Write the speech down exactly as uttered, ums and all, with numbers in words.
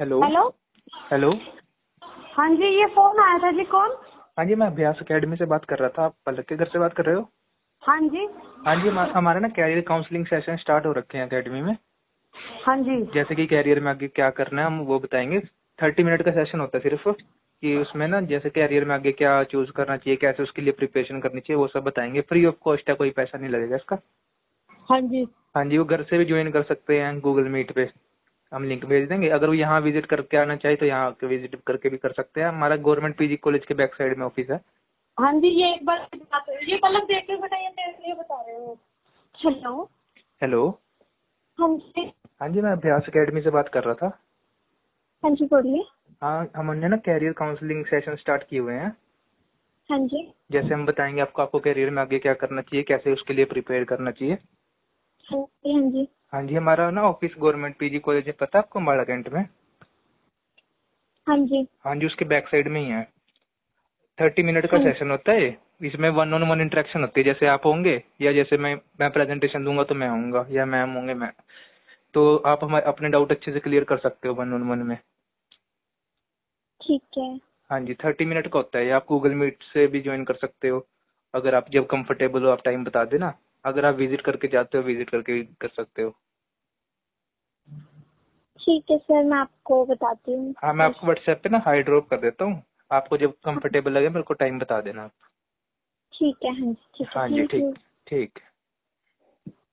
Hello. Hello. Hello. हाँ जी, ये phone आया था जी, कौन? हाँ जी, मैं अभ्यास एकेडमी से बात कर रहा था। आप पलक के घर से बात कर रहे हो? हाँ जी। हाँ जी, हमा- हमारा ना कैरियर काउंसलिंग सेशन स्टार्ट हो रखे हैं एकेडमी में। हाँ जी। जैसे कि कैरियर में आगे क्या करना है हम वो बताएंगे। थर्टी मिनट का सेशन होता है सिर्फ, कि उसमें ना जैसे कैरियर में आगे क्या चूज करना चाहिए, कैसे उसके लिए प्रिपरेशन करनी चाहिए, वो सब बताएंगे। फ्री ऑफ कॉस्ट है, कोई पैसा नहीं लगेगा इसका। हाँ जी। हाँ जी, वो घर से भी ज्वाइन कर सकते हैं गूगल मीट पे। हम लिंक भेज देंगे। अगर वो यहाँ विजिट करके आना चाहिए तो यहाँ आके विजिट करके भी कर सकते हैं। हमारा गवर्नमेंट पीजी कॉलेज के बैक साइड में ऑफिस है। हाँ जी, ये एक बार बात ये पलक देख के बताइए, मेरे लिए बता रहे हो। हेलो। हेलो। हाँ जी। हाँ जी, मैं अभ्यास एकेडमी से बात कर रहा था। हाँ जी, बोलिए। हाँ, हमने ना कैरियर काउंसलिंग सेशन स्टार्ट किए हुए हैं। हाँ जी। जैसे हम बताएंगे आपको आपको कैरियर में आगे क्या करना चाहिए, कैसे उसके लिए प्रिपेयर करना चाहिए। हाँ जी। हाँ जी। हाँ जी, हमारा ना ऑफिस गवर्नमेंट पीजी कॉलेज है, पता है आपको, अम्बाड़ा कैंट में। हाँ जी। हाँ जी, उसके बैक साइड में ही है। थर्टी मिनट का हाँ जी। सेशन होता है। इसमें वन ऑन वन इंटरेक्शन होती है, जैसे आप होंगे या जैसे मैं मैं प्रेजेंटेशन दूंगा तो मैं आऊंगा, या मैम होंगे मैं। तो आप हमारे अपने डाउट अच्छे से क्लियर कर सकते हो वन ऑन वन में। ठीक है। हाँ जी, थर्टी मिनट का होता है। आप गूगल मीट से भी ज्वाइन कर सकते हो। अगर आप जब कंफर्टेबल हो आप टाइम बता देना। अगर आप विजिट करके जाते हो विजिट करके भी कर सकते हो। ठीक है सर, मैं आपको बताती हूँ हाँ, मैं फिर। आपको व्हाट्सएप पे ना हाई ड्रॉप कर देता हूँ। आपको जब कंफर्टेबल लगे मेरे को टाइम बता देना आप। ठीक है। हाँ जी, ठीक है, हाँ जी, थैंक ठीक। यू। ठीक।